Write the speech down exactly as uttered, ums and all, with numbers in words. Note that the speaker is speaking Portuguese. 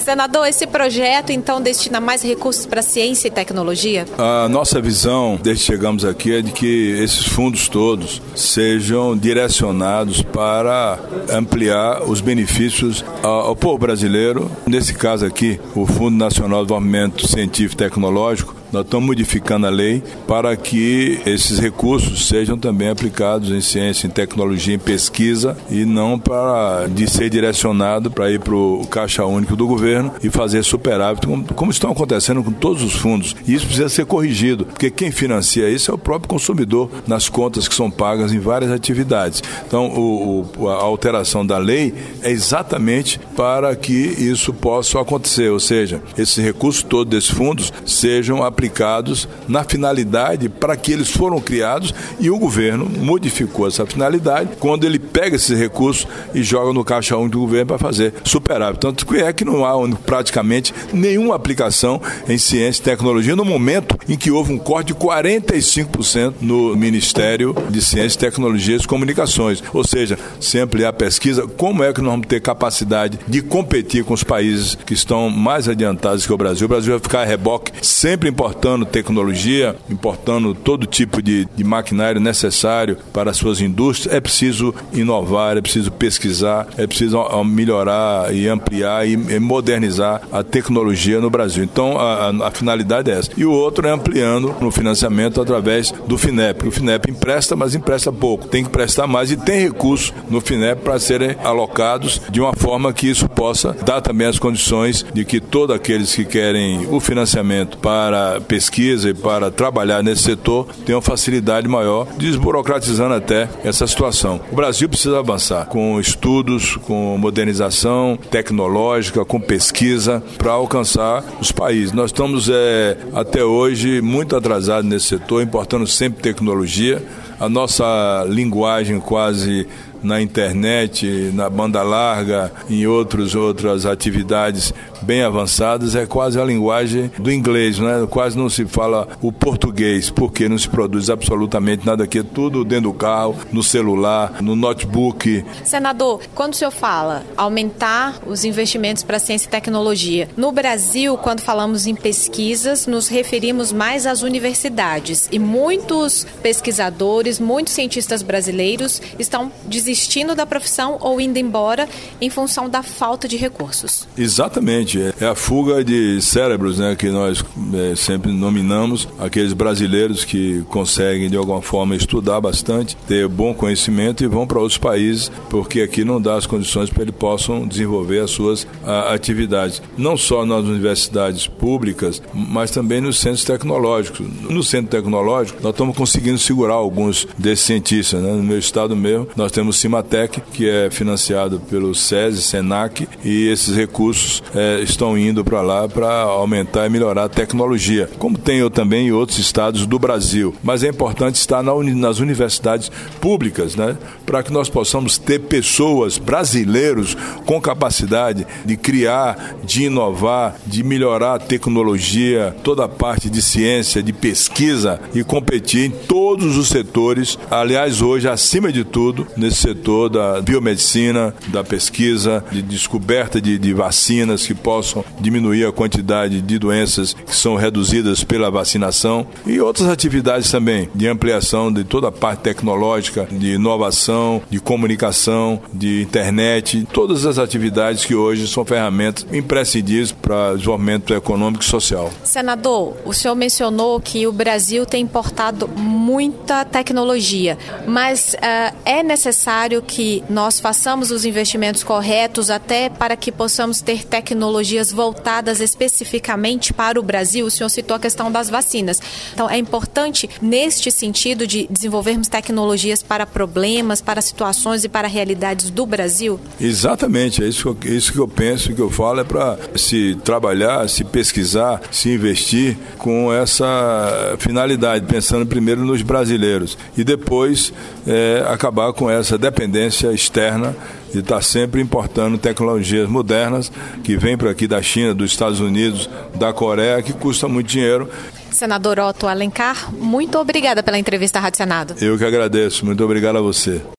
Senador, esse projeto, então, destina mais recursos para ciência e tecnologia? A nossa visão, desde que chegamos aqui, é de que esses fundos todos sejam direcionados para ampliar os benefícios ao, ao povo brasileiro. Nesse caso aqui, o Fundo Nacional de Desenvolvimento Científico e Tecnológico, nós estamos modificando a lei para que esses recursos sejam também aplicados em ciência, em tecnologia, em pesquisa e não para de ser direcionado para ir para o Caixa Único do governo e fazer superávit, como, como estão acontecendo com todos os fundos. E isso precisa ser corrigido, porque quem financia isso é o próprio consumidor nas contas que são pagas em várias atividades. Então, o, o, a alteração da lei é exatamente para que isso possa acontecer, ou seja, esses recursos todos desses fundos sejam aplicados aplicados na finalidade para que eles foram criados, e o governo modificou essa finalidade quando ele pega esses recursos e joga no Caixa Único do governo para fazer superávit. Tanto que é que não há praticamente nenhuma aplicação em ciência e tecnologia no momento em que houve um corte de quarenta e cinco por cento no Ministério de Ciência, Tecnologias e Comunicações. Ou seja, se ampliar a pesquisa, como é que nós vamos ter capacidade de competir com os países que estão mais adiantados que o Brasil? O Brasil vai ficar a reboque, sempre importante importando tecnologia, importando todo tipo de, de maquinário necessário para as suas indústrias. É preciso inovar, é preciso pesquisar, é preciso melhorar e ampliar e modernizar a tecnologia no Brasil. Então, a, a, a finalidade é essa. E o outro é ampliando no financiamento através do FINEP. O FINEP empresta, mas empresta pouco. Tem que prestar mais e tem recursos no FINEP para serem alocados de uma forma que isso possa dar também as condições de que todos aqueles que querem o financiamento para pesquisa e para trabalhar nesse setor tenham facilidade maior, desburocratizando até essa situação. O Brasil precisa avançar com estudos, com modernização tecnológica, com pesquisa para alcançar os países. Nós estamos é, até hoje muito atrasados nesse setor, importando sempre tecnologia. A nossa linguagem quase na internet, na banda larga, em outros, outras atividades bem avançadas, é quase a linguagem do inglês, né? Quase não se fala o português, porque não se produz absolutamente nada aqui, é tudo dentro do carro, no celular, no notebook. Senador, quando o senhor fala aumentar os investimentos para ciência e tecnologia, no Brasil, quando falamos em pesquisas, nos referimos mais às universidades, e muitos pesquisadores, muitos cientistas brasileiros estão desistindo desistindo da profissão ou indo embora em função da falta de recursos. Exatamente. É a fuga de cérebros, né, que nós é, sempre nominamos, aqueles brasileiros que conseguem de alguma forma estudar bastante, ter bom conhecimento e vão para outros países, porque aqui não dá as condições para eles possam desenvolver as suas a, atividades. Não só nas universidades públicas, mas também nos centros tecnológicos. No centro tecnológico, nós estamos conseguindo segurar alguns desses cientistas, né? No meu estado mesmo, nós temos Cimatec, que é financiado pelo SESI, SENAC, e esses recursos é, estão indo para lá para aumentar e melhorar a tecnologia, como tem eu também em outros estados do Brasil. Mas é importante estar na uni, nas universidades públicas, né, para que nós possamos ter pessoas, brasileiros, com capacidade de criar, de inovar, de melhorar a tecnologia, toda a parte de ciência, de pesquisa e competir em todos os setores. Aliás, hoje, acima de tudo, nesse setor da biomedicina, da pesquisa, de descoberta de, de vacinas que possam diminuir a quantidade de doenças que são reduzidas pela vacinação, e outras atividades também de ampliação de toda a parte tecnológica, de inovação, de comunicação, de internet, todas as atividades que hoje são ferramentas imprescindíveis para o desenvolvimento econômico e social. Senador, o senhor mencionou que o Brasil tem importado muita tecnologia, mas uh, é necessário que nós façamos os investimentos corretos até para que possamos ter tecnologias voltadas especificamente para o Brasil. O senhor citou a questão das vacinas. Então, é importante, neste sentido, de desenvolvermos tecnologias para problemas, para situações e para realidades do Brasil? Exatamente, é isso, isso que eu penso, que eu falo, é para se trabalhar, se pesquisar, se investir com essa finalidade, pensando primeiro nos brasileiros e depois é, acabar com essa dependência externa de estar sempre importando tecnologias modernas que vêm para aqui da China, dos Estados Unidos, da Coreia, que custa muito dinheiro. Senador Otto Alencar, muito obrigada pela entrevista à Rádio Senado. Eu que agradeço, muito obrigado a você.